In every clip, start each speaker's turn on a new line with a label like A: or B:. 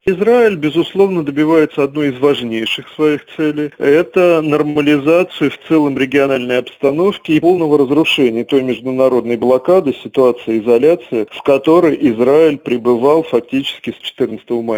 A: Израиль, безусловно, добивается одной из важнейших своих целей. Это нормализацию в целом региональной обстановки и полного разрушения той международной блокады, ситуации изоляции, в которой Израиль пребывал фактически с 14 мая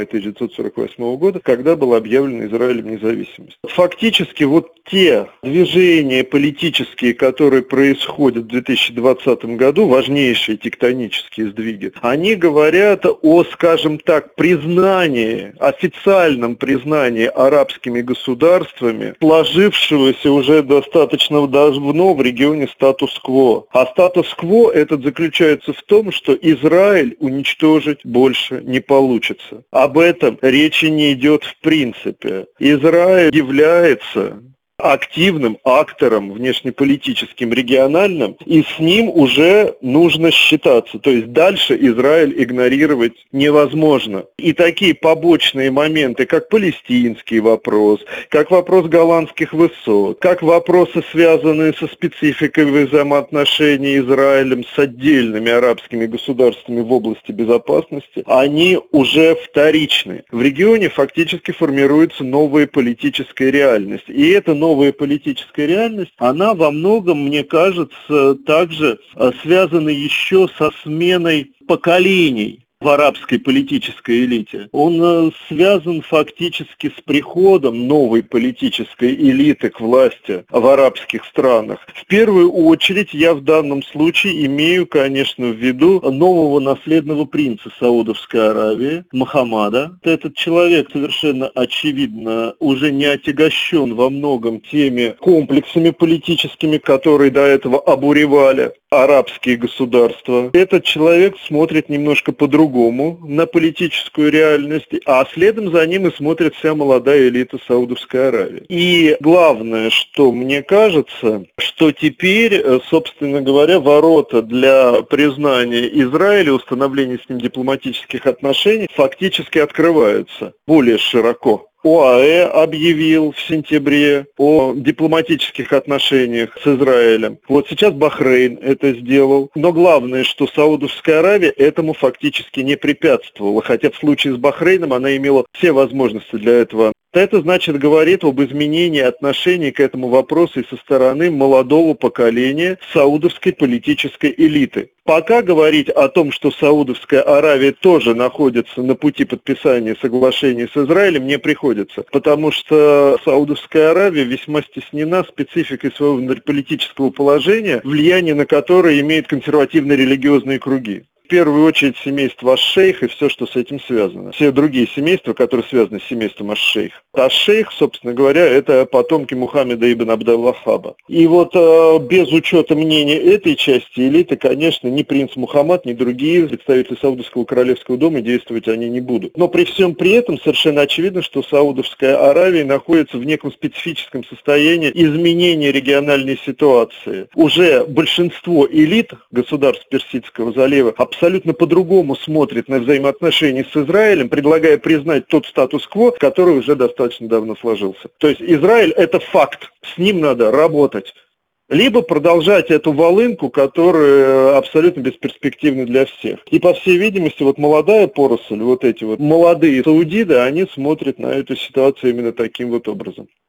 A: 1948 года, когда была объявлена Израилем независимость. Фактически вот те движения политические, которые происходят в 2020 году, важнейшие тектонические сдвиги, они говорят о, скажем так, признании, официальном признании арабскими государствами сложившегося уже достаточно давно в регионе статус-кво. А статус-кво этот заключается в том, что Израиль уничтожить больше не получится. Об этом речи не идет в принципе. Израиль является активным актором внешнеполитическим, региональным, и с ним уже нужно считаться. То есть дальше Израиль игнорировать невозможно. И такие побочные моменты, как палестинский вопрос, как вопрос Голландских высот, как вопросы, связанные со спецификой взаимоотношений Израилем с отдельными арабскими государствами в области безопасности, они уже вторичны. В регионе фактически формируется новая политическая реальность. И эта новая политическая реальность, она во многом, мне кажется, также связана еще со сменой поколений в арабской политической элите. Он связан фактически с приходом новой политической элиты к власти в арабских странах. В первую очередь я в данном случае имею, конечно, в виду нового наследного принца Саудовской Аравии, Мухаммада. Этот человек совершенно очевидно уже не отягощен во многом теми комплексами политическими, которые до этого обуревали арабские государства. Этот человек смотрит немножко по-другому на политическую реальность, а следом за ним и смотрит вся молодая элита Саудовской Аравии. И главное, что мне кажется, что теперь, собственно говоря, ворота для признания Израиля, установления с ним дипломатических отношений фактически открываются более широко. ОАЭ объявил в сентябре о дипломатических отношениях с Израилем. Вот сейчас Бахрейн это сделал. Но главное, что Саудовская Аравия этому фактически не препятствовала. Хотя в случае с Бахрейном она имела все возможности для этого. Это, значит, говорит об изменении отношений к этому вопросу и со стороны молодого поколения саудовской политической элиты. Пока говорить о том, что Саудовская Аравия тоже находится на пути подписания соглашений с Израилем, не приходится, потому что Саудовская Аравия весьма стеснена спецификой своего внутриполитического положения, влияние на которое имеют консервативно-религиозные круги. В первую очередь семейство аш-шейх и все, что с этим связано. Все другие семейства, которые связаны с семейством аш-шейх. Аш-шейх, собственно говоря, это потомки Мухаммеда ибн Абд-ал-Ваххаба. И вот без учета мнения этой части элиты, конечно, ни принц Мухаммад, ни другие представители Саудовского королевского дома действовать они не будут. Но при всем при этом совершенно очевидно, что Саудовская Аравия находится в неком специфическом состоянии изменения региональной ситуации. Уже большинство элит государств Персидского залива абсолютно по-другому смотрит на взаимоотношения с Израилем, предлагая признать тот статус-кво, который уже достаточно давно сложился. То есть Израиль – это факт, с ним надо работать. Либо продолжать эту волынку, которая абсолютно бесперспективна для всех. И, по всей видимости, вот молодая поросль, вот эти вот молодые саудиды, они смотрят на эту ситуацию именно таким вот образом.